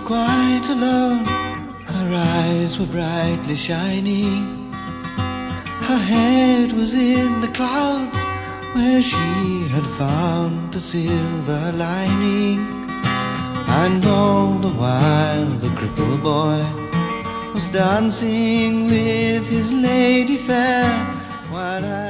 quite alone. Her eyes were brightly shining. Her head was in the clouds, where she had found the silver lining. And all the while the crippled boy was dancing with his lady fair, while I